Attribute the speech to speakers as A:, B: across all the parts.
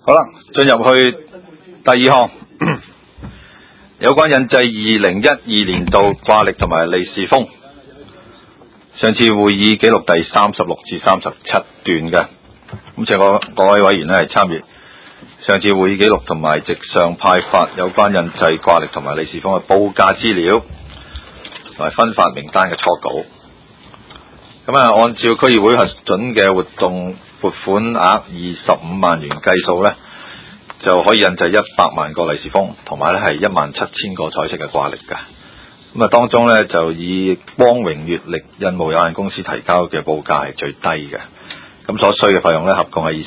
A: 好啦，進入去第二項，有關印製2012年度掛曆同埋利是封。上次會議記錄第36至37段嘅，咁請各位委員係參與上次會議記錄同埋直上派發有關印製掛曆同埋利是封嘅報價資料同埋分發名單嘅初稿。咁按照區議會核准嘅活動撥款額25萬元計數呢，就可以印製100萬個利是封，同埋係17000個彩色嘅掛曆嘅。咁當中呢，就以光榮月曆印務有限公司提交嘅報價係最低嘅，咁所需嘅費用呢，合共係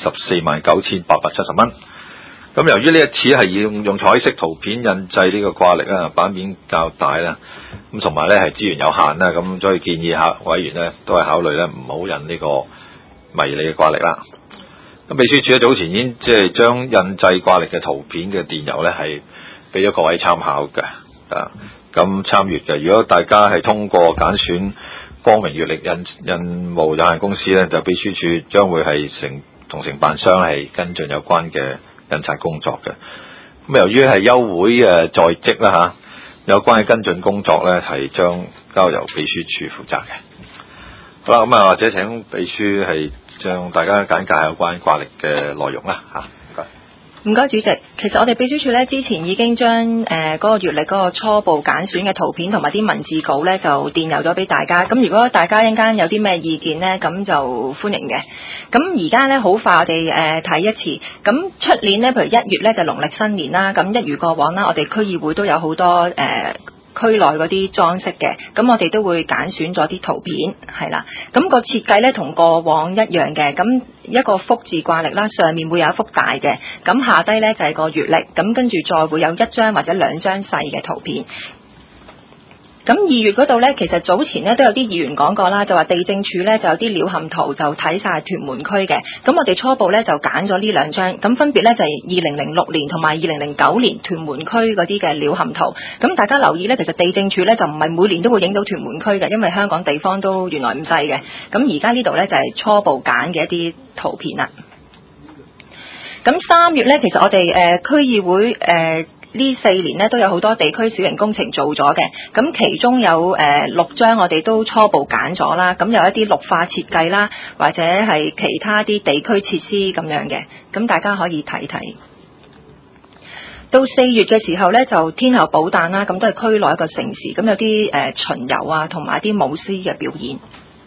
A: 249870蚊。咁由於呢一次係用彩色圖片印製呢個掛曆啊，版面較大啦，咁同埋呢係資源有限啦，咁所以建議下委員呢都係考慮呢唔好印呢個迷你嘅掛曆啦。咁秘書處呢早前已經即係將印製掛曆嘅圖片嘅電郵呢係俾咗各位參考嘅咁參閱嘅。如果大家係通過揀選光榮月曆印務有限公司呢，就秘書處將會係同承辦商係跟進有關嘅印刷工作嘅。咁由於係休會在職啦有關嘅跟進工作呢係將交由秘書處負責嘅。好啦，咁或者請秘書係向大家簡介有關掛曆嘅內容啦嚇。
B: 唔該，主席。其實我哋秘書處咧之前已經將嗰個月曆嗰個初步揀選嘅圖片同埋啲文字稿咧就電郵咗俾大家。咁如果大家一陣間有啲咩意見呢，咁就歡迎嘅。咁而家咧好快我哋睇一次。咁出年呢，譬如1月咧就農曆新年啦。咁一如過往啦，我哋區議會都有好多區內嗰啲裝飾嘅，咁我哋都會揀選咗啲圖片，係啦。咁個設計咧同過往一樣嘅，咁一個福字掛曆啦，上面會有一幅大嘅，咁下低咧就係個月曆，咁跟住再會有1張或者2張細嘅圖片。咁2月嗰度呢，其實早前呢都有啲議員講過啦，就話地政處呢就有啲鳥瞰圖就睇晒屯門區嘅。咁我哋初步呢就揀咗呢2張，咁分別呢就係2006年同埋2009年屯門區嗰啲嘅鳥瞰圖。咁大家留意呢，其實地政處呢就唔係每年都會影到屯門區嘅，因為香港地方都原來唔細嘅。咁而家呢度呢就係初步揀嘅一啲圖片啦。咁3月呢，其實我哋區議會呢4年呢都有好多地區小型工程做咗嘅，咁其中有6張我哋都初步揀咗啦，咁有一啲綠化設計啦，或者係其他啲地區設施咁樣嘅，咁大家可以睇睇。到4月嘅時候呢，就天后寶誕啦，咁都係區內一個盛事，咁有啲巡遊啊，同埋啲舞獅嘅表演。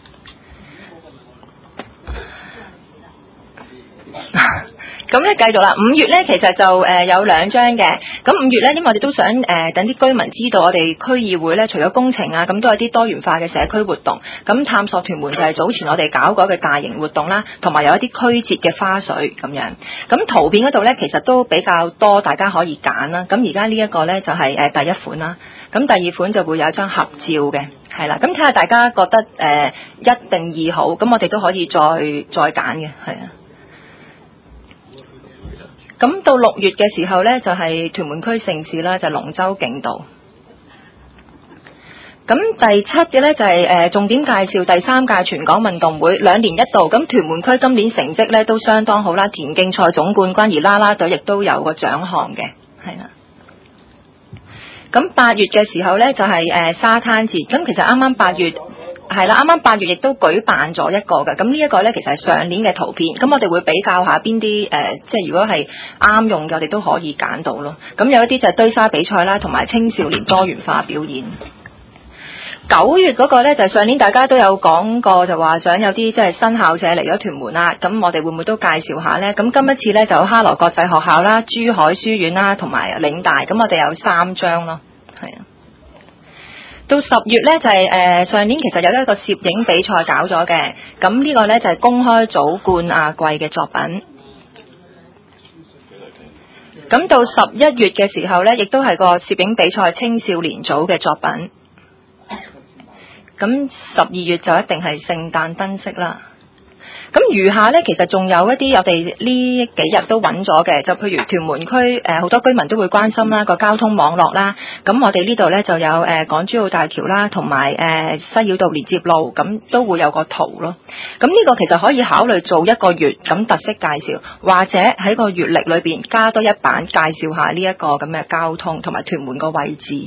B: 咁咧繼續啦，5月咧其實就有2張嘅。咁5月咧，因為我哋都想等啲居民知道我哋區議會咧，除咗工程啊，咁都有啲多元化嘅社區活動。咁探索屯門就係早前我哋搞過嘅大型活動啦，同埋有一啲區節嘅花絮咁樣。咁圖片嗰度咧，其實都比較多，大家可以揀啦。咁而家呢一個咧就係第一款啦。咁第二款就會有一張合照嘅，係啦。咁睇下大家覺得一定二好，咁我哋都可以再揀嘅，係啊。咁到6月嘅時候呢，就係屯門區盛事啦，就龍舟競渡。咁第7嘅呢，就係重點介紹第3屆全港運動會2年1度。咁屯門區今年成績呢都相當好啦，田徑賽總冠軍，而啦啦隊亦都有個獎項嘅，係啦。咁8月嘅時候呢，就係沙灘節。咁其實啱啱8月。係啦，啱啱8月亦都舉辦咗一個嘅，咁呢一個呢，其實係上年嘅圖片，咁我哋會比較下邊啲即係如果係啱用嘅，我哋都可以揀到咯。咁有一啲就係堆沙比賽啦，同埋青少年多元化表演。9月嗰個呢，就係上年大家都有講過，就話想有啲即係新校舍嚟咗屯門啦，咁我哋會唔會都介紹下呢？咁今一次呢，就有哈羅國際學校啦、珠海書院啦，同埋嶺大，咁我哋有3張咯，係啊。到10月呢，就係上年其實有一個攝影比賽搞咗嘅，咁呢個呢，就係公開組冠亞季嘅作品。咁到11月嘅時候呢，亦都係個攝影比賽青少年組嘅作品。咁12月就一定係聖誕燈飾啦。 咁餘下咧，其實仲有一啲我哋呢幾日都揾咗嘅，就譬如屯門區好多居民都會關心啦個交通網絡啦。咁我哋呢度咧就有港珠澳大橋啦，同埋西繞道連接路，咁都會有個圖咯。咁呢個其實可以考慮做一個月咁特色介紹，或者喺個月曆裏邊加多一版介紹下呢一個咁嘅交通同埋屯門個位置。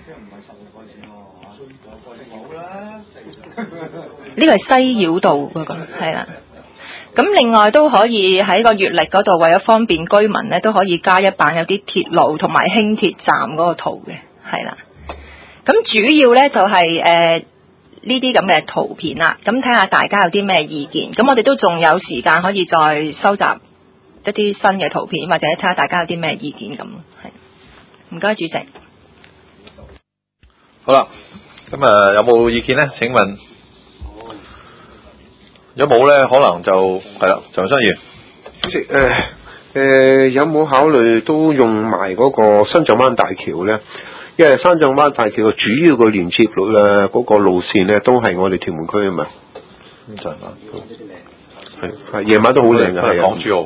B: 呢個係西繞道嗰個，係啦。咁另外都可以喺個月曆嗰度，為咗方便居民咧，都可以加一版有啲鐵路同埋輕鐵站嗰個圖嘅，係啦。咁主要咧就係呢啲咁嘅圖片啦。咁睇下大家有啲咩意見。咁我哋都仲有時間可以再收集一啲新嘅圖片，或者睇下大家有啲咩意見咁。係，唔該主席。
A: 好啦，咁有冇意見咧？請問？有冇咧？可能就係啦，陳生議員。
C: 主席，有冇考慮都用埋嗰個新圳灣大橋咧？因為新圳灣大橋嘅主要個連接路咧，嗰個路線咧都係我哋屯門區啊嘛。新圳灣係夜晚都好靚嘅，係
A: 港珠澳。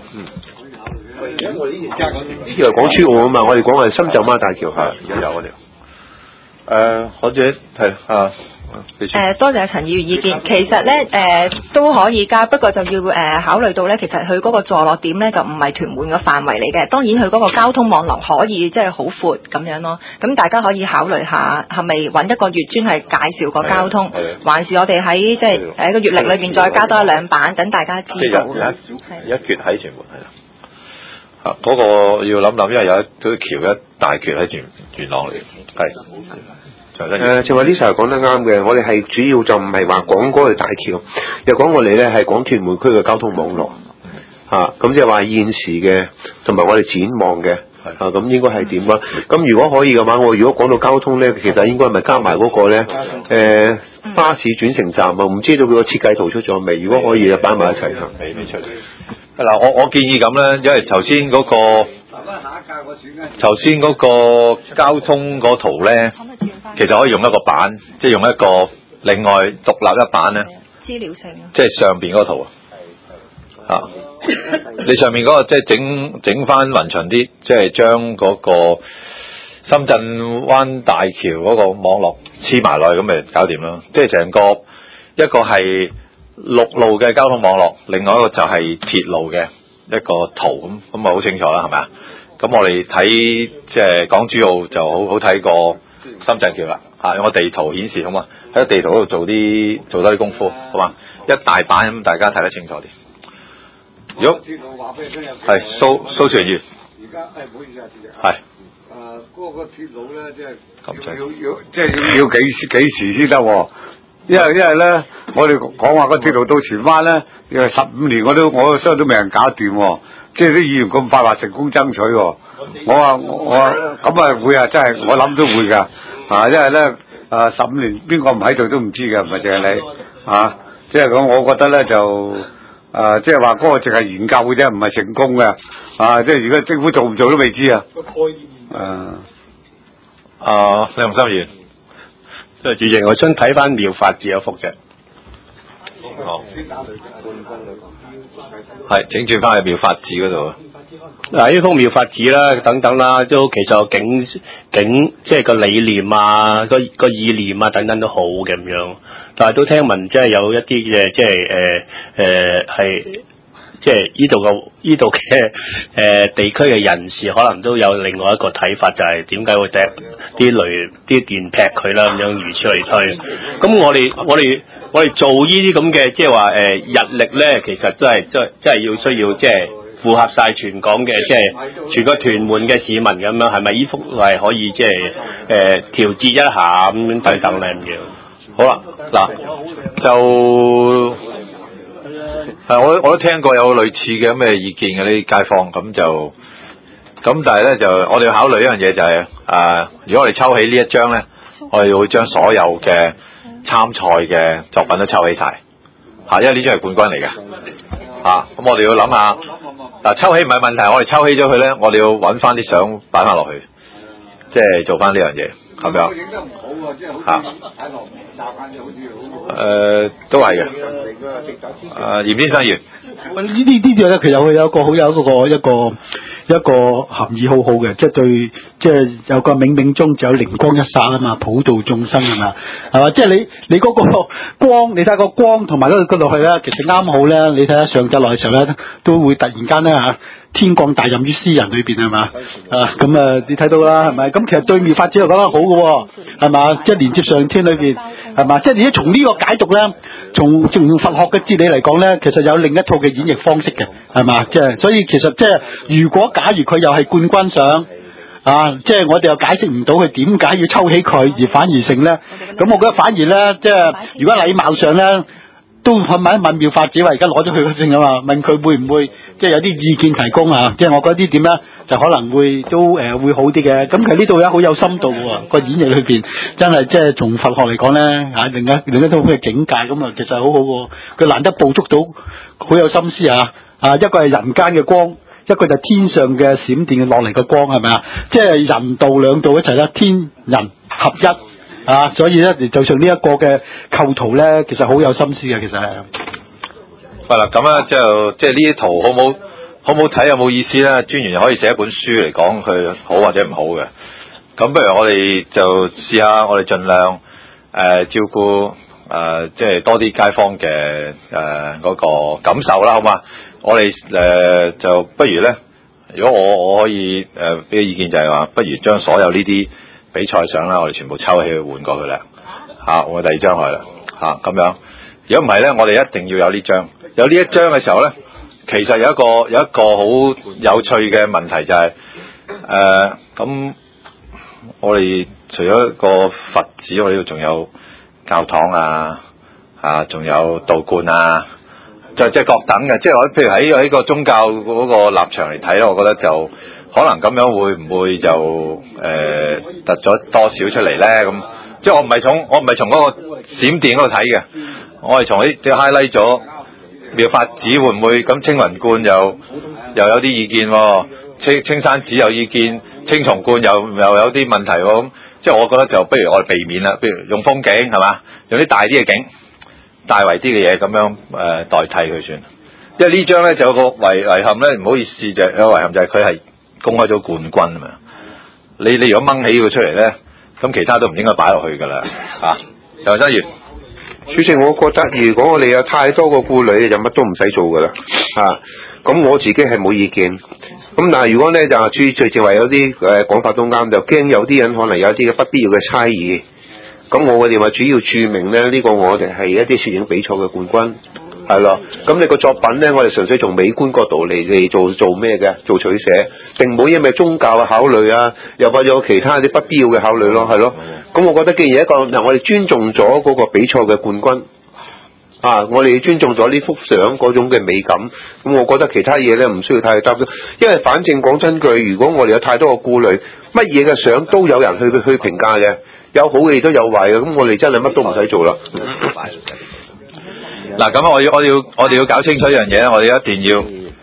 C: 呢條係港珠澳啊嘛，我哋講係新圳灣大橋係而家有嗰條。
A: 或者係啊。
B: 多謝陳議員意見。其實咧都可以加，不過就要考慮到咧，其實佢嗰個坐落點咧就唔係屯門嘅範圍嚟嘅。當然佢嗰個交通網絡可以即係好闊咁樣咯。咁大家可以考慮下，係咪揾一個月專係介紹個交通，還是我哋喺即係喺個月曆裏邊再加多一兩版，等大家知道。
A: 一橛喺屯門係啦。嗰個要諗，因為有一條橋一大橛喺元朗嚟嘅，係。
C: 就話呢時候講得啱嘅，我哋係主要就唔係話講嗰個大橋，又講我哋咧係講屯門區嘅交通網絡嚇，咁即係話現時嘅同埋我哋展望嘅咁應該係點啊？咁如果可以嘅話，我如果講到交通咧，其實應該係咪加埋嗰個咧巴士轉乘站啊？唔知道佢個設計圖出咗未？如果可以就擺埋一齊嚇。
A: 未出嚟。嗱，我建議咁咧，因為頭先嗰個交通嗰圖咧。其實可以用一個版，即係用一個另外獨立一版咧。
B: 資料性
A: 即係上邊嗰個圖啊，你上面嗰個即係整翻勻循啲，即係將嗰個深圳灣大橋嗰個網絡黐埋落去，咁咪搞掂咯。即係成個一個係陸路嘅交通網絡，另外一個就係鐵路嘅一個圖，咁咪好清楚啦，係咪啊？咁我哋睇即係港珠澳就好睇過深圳橋啦，用個地圖顯示好嘛？喺個地圖嗰度做多啲功夫，好嘛？一大版咁，大家睇得清楚啲。如果係蘇兆元，
D: 而家唔好意思啊，主席。
A: 係。
D: 嗰個鐵路咧，即係要幾時先得喎？因為咧，我哋講話個鐵路到荃灣咧，因為15年我個商都未人搞掂喎，即係啲議員咁快話成功爭取喎。我咁啊會啊，真係我諗都會㗎，因為咧15年邊個唔喺度都唔知㗎，唔係淨係你即係咁，我覺得咧就即係話嗰個淨係研究嘅啫，唔係成功嘅，即係如果政府做唔做都未知啊。個概念。
A: 李洪森議員，
E: 即係主席，我想睇翻妙法寺有幅啫。
A: 好。係，請轉翻去妙法寺嗰度。
E: 嗱，呢幅妙法寺啦，等等啦，都其實景即係個理念啊，個意念啊，等等都好嘅咁樣。但係都聽聞即係有一啲嘅即係係即係呢度嘅地區嘅人士，可能都有另外一個睇法，就係點解會啲電劈佢啦咁樣，如此類推。咁我哋做呢啲咁嘅即係話日曆咧，其實都係真係要需要即係。符合晒全港嘅即係全個屯門嘅市民咁樣，係咪呢幅係可以即係調節一下咁樣等等咧咁樣？
A: 好啦，嗱就我都聽過有類似嘅咩意見嘅啲街坊，咁但係咧就我哋要考慮一樣嘢就係如果我哋抽起呢一張咧，我哋會將所有嘅參賽嘅作品都抽起晒因為呢張係冠軍嚟嘅咁我哋要諗下。抽起唔係問題，我哋抽起咗佢咧，我哋要揾翻啲相擺翻落去， 即係做翻呢樣嘢，係咪啊？
D: 影得唔好喎，即係好似睇落習慣就好似好。
A: 都係嘅。嚴先生員。
F: 呢啲咧，其實佢有一個好有一個含義好好嘅，即係對，即係有個冥冥中就有靈光一閃啊嘛，普度眾生係嘛，係嘛？即係你嗰個光，你睇個光同埋嗰落去咧，其實啱好咧。你睇下上晝落嘅時候咧，都會突然間咧嚇天降大任於斯人裏邊係嘛咁啊，你睇到啦係咪？咁其實對妙法子又講得好嘅喎，係嘛？即係連接上天裏邊係嘛？即係你從呢個解讀咧，從佛學嘅哲理嚟講咧，其實有另一套嘅演繹方式嘅係嘛？即係所以其實即係如果假如佢又係冠軍相即係我哋又解釋唔到佢點解要抽起佢而反而成咧，咁我覺得反而咧即係如果禮貌上咧。都問一問妙法子話，而家攞咗佢個證啊嘛，問佢會唔會即係有啲意見提供啊？即係我覺得呢點咧就可能會都會好啲嘅。咁其實呢度咧好有深度喎，個演繹裏邊真係即係從佛學嚟講咧另一套嘅境界咁啊，其實好好喎。佢難得捕捉到好有心思一個係人間嘅光，一個就天上嘅閃電落嚟嘅光係咪啊？即係人道兩道一齊啦，天人合一。所以咧，就從呢一個嘅構圖咧，其實好有心思嘅，其實係。
A: 係啦，咁咧即係呢啲圖好唔好睇，有冇意思咧？專員可以寫一本書嚟講佢好或者唔好嘅。咁不如我哋就試下，我哋盡量照顧即係多啲街坊嘅嗰個感受啦，好嘛？我哋就不如咧，如果我可以俾個意見就係話，不如將所有呢啲比賽相啦，我哋全部抽起去換過去啦，換第二張去啦，咁樣。如果唔係咧，我哋一定要有呢張。有呢一張嘅時候咧，其實有一個好有趣嘅問題就係咁我哋除咗個佛寺，我哋呢度仲有教堂仲有道觀即係各等嘅。即係我譬如喺個宗教嗰個立場嚟睇咧，我覺得就可能咁樣會唔會就突咗多少出嚟咧？咁即係我唔係從嗰個閃電嗰度睇嘅，我係從啲 highlight 咗妙法寺會唔會咁，青雲觀又有啲意見喎，青山寺有意見，青松觀又有啲問題喎。咁即係我覺得就不如我哋避免啦，不如用風景係嘛，用啲大啲嘅景，大圍啲嘅嘢咁樣代替佢算。因為呢張咧就有個遺憾咧，唔好意思就有遺憾就係佢係公開咗冠軍啊嘛。你如果掹起佢出嚟咧，咁其他都唔應該擺落去㗎啦。楊生源。
C: 主席，我覺得如果我哋有太多個顧慮，就乜都唔使做噶啦。咁我自己係冇意見。咁但係如果咧就最正話有啲講法都啱，就驚有啲人可能有啲嘅不必要嘅猜疑。咁我哋話主要注明咧，呢個我哋係一啲攝影比賽嘅冠軍，係咯。咁你個作品咧，我哋純粹從美觀角度嚟做咩嘅？做取捨，定冇因為宗教嘅考慮又或者有其他啲不必要嘅考慮咯，係咯。咁我覺得既然一個我哋尊重咗嗰個比賽嘅冠軍我哋尊重咗呢幅相嗰種嘅美感，咁我覺得其他嘢咧唔需要太擔心，因為反正講真句，如果我哋有太多嘅顧慮，乜嘢嘅相都有人去評價嘅，有好嘅亦都有壞嘅，咁我哋真係乜都唔使做啦。
A: 嗱，咁我哋要搞清楚一樣嘢咧，我哋一定要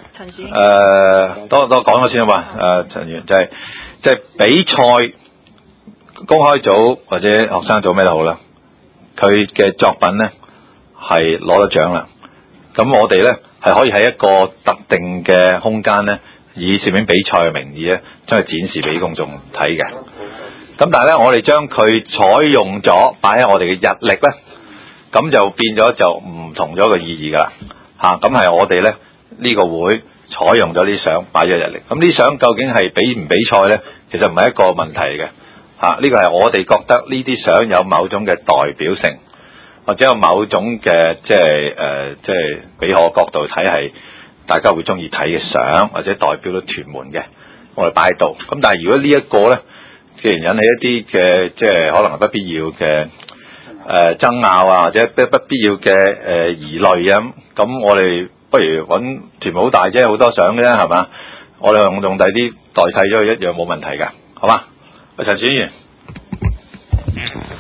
A: 多講咗先啊嘛。陳員就係比賽公開組或者學生組咩都好啦，佢嘅作品咧係攞咗獎啦。咁我哋咧係可以喺一個特定嘅空間咧，以攝影比賽嘅名義咧，將佢展示俾公眾睇嘅。咁但係咧，我哋將佢採用咗擺喺我哋嘅日曆咧，咁就變咗就唔同咗個意義㗎啦。咁係我哋咧呢個會採用咗啲相擺咗日曆。咁啲相究竟係比唔比賽咧？其實唔係一個問題嘅。呢個係我哋覺得呢啲相有某種嘅代表性，或者有某種嘅即係比可角度睇係大家會中意睇嘅相，或者代表到屯門嘅，我哋擺喺度。咁但係如果呢一個咧，既然引起一啲嘅即係可能係不必要嘅爭拗或者不必要嘅疑慮咁我哋不如揾屯門好大啫，好多相嘅係嘛？我哋用第啲代替咗佢一樣冇問題㗎，好嘛？陳選員。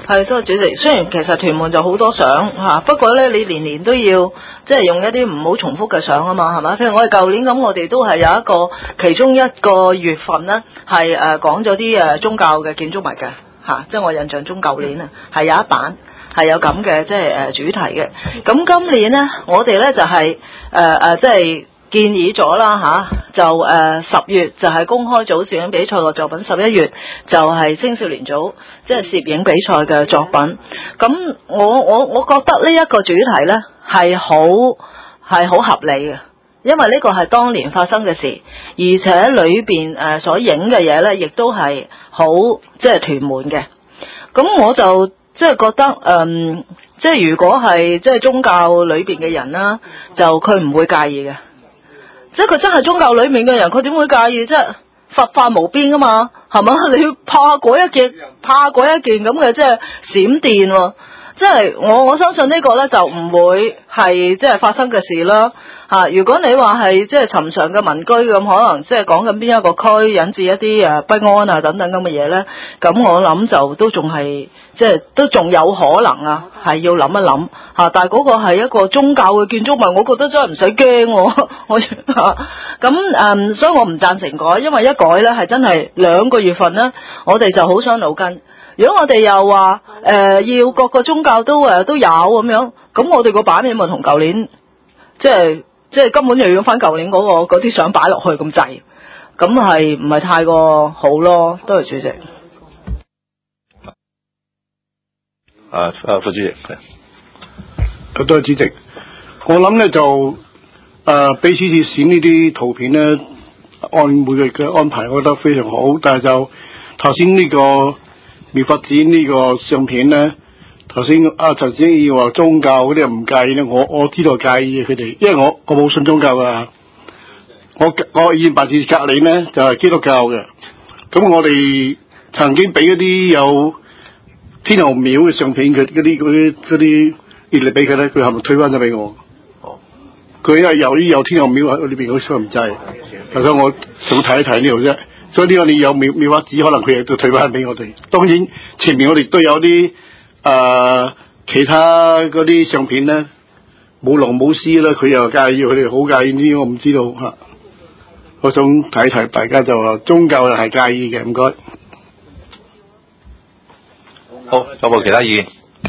G: 係，多謝主席。雖然其實屯門就好多相嚇，不過咧你年年都要即係用一啲唔好重複嘅相啊嘛，係嘛？譬如我哋舊年咁，我哋都係有一個其中一個月份咧係講咗啲宗教嘅建築物嘅嚇，即係我印象中舊年啊係有一版係有咁嘅即係主題嘅。咁今年咧我哋咧就係即係建議咗啦就10月就係公開組攝影比賽嘅作品，11月就係青少年組即係攝影比賽嘅作品。咁我覺得呢一個主題呢係好合理嘅，因為呢個係當年發生嘅事，而且裏邊所影嘅嘢呢亦都係好即係屯門嘅。咁我就即係覺得即係如果係即係宗教裏邊嘅人啦，就佢唔會介意嘅。即係佢真係宗教裏面嘅人，佢點會介意？即係佛法無邊噶嘛，係嘛？你怕嗰一件咁嘅即係閃電喎，即係我相信呢個咧就唔會係即係發生嘅事啦。如果你話係即係尋常嘅民居咁，可能即係講緊邊一個區引致一啲不安啊等等咁嘅嘢咧，咁我諗就都仲係即係都仲有可能啊，係要諗一諗但係嗰個係一個宗教嘅建築物，我覺得真係唔使驚咁所以我唔贊成改，因為一改咧係真係2個月份咧，我哋就好傷腦筋。如果我哋又話要各個宗教都有咁樣，咁我哋個版面咪同舊年即係根本就要翻舊年嗰啲相擺落去咁滯，咁係唔係太過好咯？多謝主席。
A: 副主席，
F: 多謝主席。我諗咧就秘書處選呢啲圖片咧，按每個月嘅安排，我覺得非常好。但係就頭先呢個妙法展呢個相片咧，頭先陳子英話宗教嗰啲又唔介意咧，我知道介意佢哋，因為我冇信宗教噶，我以前辦事隔離咧就係基督教嘅，咁我哋曾經俾嗰啲有天后廟嘅相片，佢嗰啲熱力俾佢咧，佢係咪退翻咗俾我？佢因為由於有天后廟喺裏邊嗰啲相唔制，所以我想睇一睇呢度啫。所以呢個你有妙法子，可能佢亦都退翻俾我哋。當然前面我哋都有啲其他嗰啲相片咧，冇龍冇獅啦，佢又介意，佢哋好介意呢啲，我唔知道嚇。我想睇睇，大家就話宗教係介意嘅，唔該。
A: 好，有冇其他意見？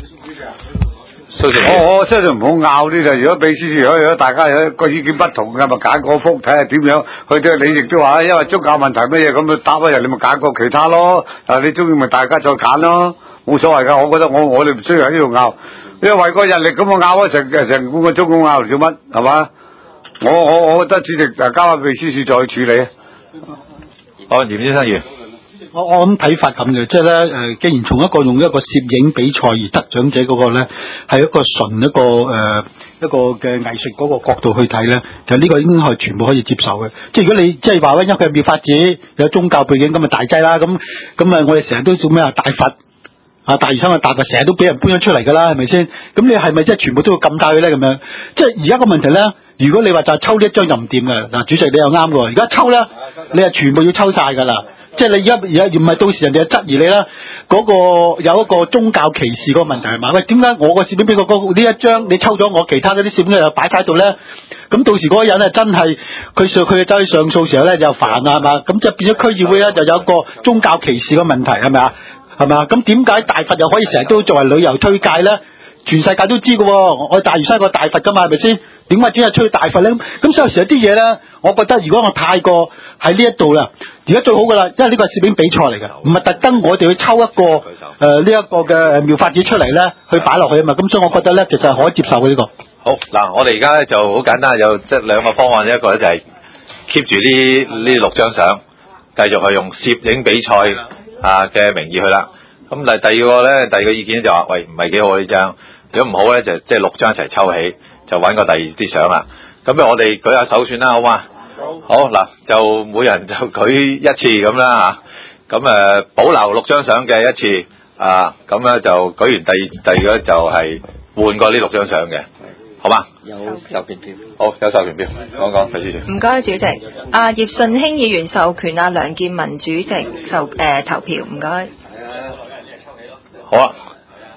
D: 我相信唔好拗呢就，如果秘書處如果大家有個意見不同嘅，咪揀嗰幅睇下點樣。佢哋你亦都話，因為宗教問題乜嘢咁咪答人，你咪揀個其他咯。你中意咪大家再揀咯，冇所謂噶。我覺得我哋唔需要喺呢度拗，因為為個日曆咁我拗咗成半個鐘咁拗做乜係嘛？我覺得主席交下秘書處再處理。
A: 好，嚴先生員。
F: 我咁睇法咁嘅，即係咧既然從用一個攝影比賽而得獎者嗰個咧，係一個純一個嘅藝術嗰個角度去睇咧，就呢個應該係全部可以接受嘅。即係如果你即係話咧，因為佢係妙法子有宗教背景，咁咪大劑啦。咁我哋成日都做咩啊？大佛大嶼山嘅大佛成日都俾人搬咗出嚟㗎啦，係咪先？咁你係咪即係全部都要禁晒佢咧？咁樣即係而家個問題咧，如果你話就抽呢一張就唔掂嘅嗱，主席你又啱喎。而家抽咧，你係全部要抽晒㗎啦。即係你而家唔係到時人哋質疑你啦，嗰個有一個宗教歧視個問題係嘛？喂，點解我個攝影俾個呢一張你抽咗我其他嗰啲攝影又擺晒度咧？咁到時嗰個人咧真係佢走去上訴時候咧就煩啦係嘛？咁即係變咗區議會咧就有一個宗教歧視個問題係咪啊？係咪啊？咁點解大佛又可以成日都作為旅遊推介咧？全世界都知㗎喎，我大嶼山個大佛㗎嘛係咪先？點解只係吹大佛咧？咁所以有時有啲嘢咧，我覺得如果我太過喺呢一度啦，而家最好噶啦，因為呢個係攝影比賽嚟嘅，唔係特登我哋去抽一個呢一個嘅妙法子出嚟咧，去擺落去啊嘛。咁所以我覺得咧，其實係可以接受嘅呢個。
A: 好嗱，我哋而家咧就好簡單，有即係兩個方案，一個咧就係 keep 住呢6張相，繼續去用攝影比賽嘅名義去啦。咁但係第二個意見就話，喂，唔係幾好呢張，如果唔好咧就即係6張一齊抽起，就揾個第二啲相啦。咁不如我哋舉下手算啦，好嘛？好嗱，就每人就舉一次咁啦嚇。咁保留6張相嘅一次咁咧就舉完第二個就係換過呢6張相嘅，好嘛？有授權票。好，有授權票，講秘書處。
B: 唔該，主席。葉順興議員授權梁健文主席投票，唔該。
A: 好啊，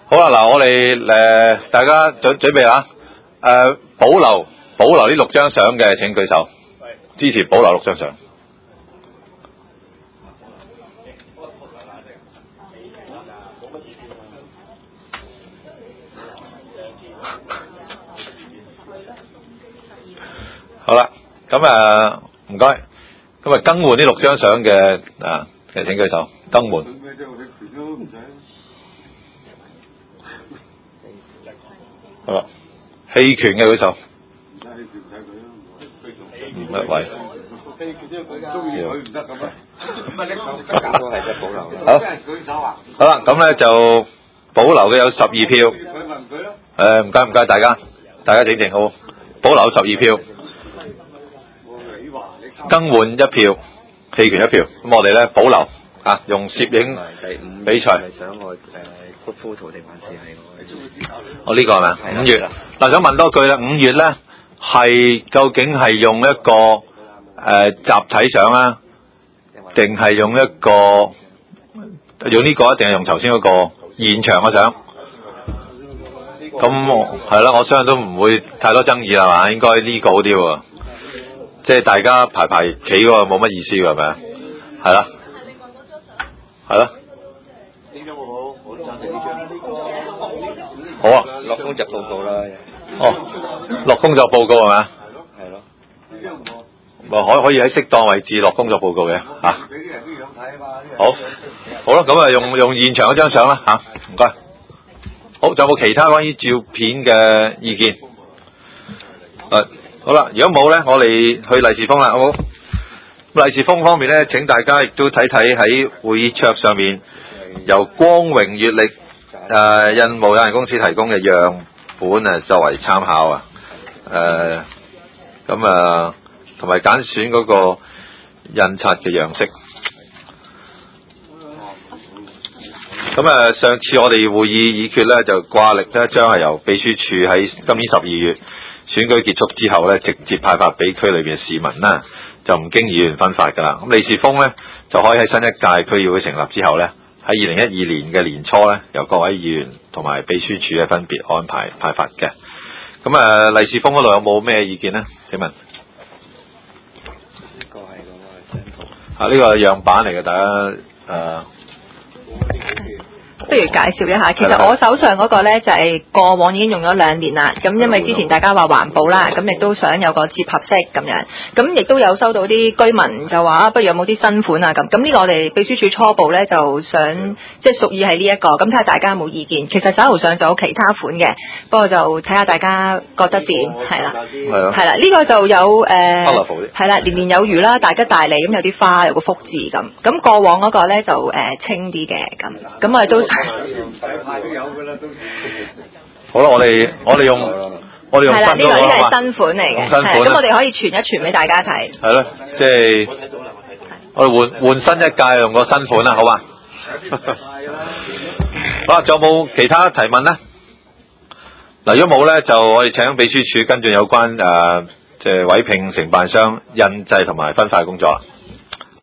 A: 好啦，嗱，我哋大家準備啦，保留呢6張相嘅請舉手，支持保留6張相。好啦，咁唔該，咁更換呢6張相嘅請舉手，更換。好啦，棄權嘅舉手。唔係喂。好啦，咁咧就保留嘅有12票。唔該大家整靜好，保留12票。更換1票，棄權1票。咁我哋咧保留用攝影比賽。
H: 骨枯圖定還是係
A: 我呢個係咪5月？嗱，想問多句啦，5月咧係究竟係用一個集體相啊，定係用呢個一定係用頭先嗰個現場嘅相？咁係啦，我相信都唔會太多爭議啦嘛，應該呢個好啲喎。即係大家排企嗰個冇乜意思㗎，係咪啊？係啦，係啦。呢張好，我贊成呢張。好啊，
H: 落工作報告啦。
A: 落工作報告係咪啊？
H: 係咯。
A: 可以喺適當位置落工作報告嘅嚇。俾啲人都想睇啊嘛。好啦，咁用現場嗰張相啦嚇，唔該。好，仲有冇其他關於照片嘅意見？好啦，如果冇咧，我哋去利是封啦，好冇？利是封方面咧，請大家亦都睇睇喺會議桌上面由光榮月曆印務有限公司提供嘅樣本作為參考啊。同埋揀選嗰個印刷嘅樣式。咁上次我哋會議議決咧，就掛曆咧，將係由秘書處喺今年12月選舉結束之後咧，直接派發俾區裏邊嘅市民啦，就唔經議員分發㗎啦。咁利是封咧，就可以喺新一屆區議會成立之後咧，喺2012年嘅年初咧，由各位議員同埋秘書處咧分別安排派發嘅。咁利是封嗰度有冇咩意見呢？請問？
H: 呢個係嗰個
A: 呢個係樣板嚟嘅，大家
B: 不如介紹一下，其實我手上嗰個呢，就係過往已經用咗2年啦。咁因為之前大家話環保啦，咁亦都想有個接合式咁樣。咁亦都有收到啲居民就話不如有冇啲新款啊咁。咁呢個我哋秘書處初步呢，就想即係屬意係呢一個，咁睇下大家有冇意見。其實手頭上仲有其他款嘅，不過就睇下大家覺得點係啦。係啦，呢個就有係啦，年年有餘啦，大吉大利咁，有啲花，有個福字咁。咁過往嗰個呢，就清啲嘅咁我哋都。
A: 好啦，我哋用係啦，呢個係新款嚟嘅，咁我哋可以傳一傳俾大家睇。係咯，即係我哋換新一屆用個新款啦，好嘛？好，仲有冇其他提問呢？嗱，如果冇咧，就我哋請秘書處跟進有關即係委聘承辦商印製同埋分發工作。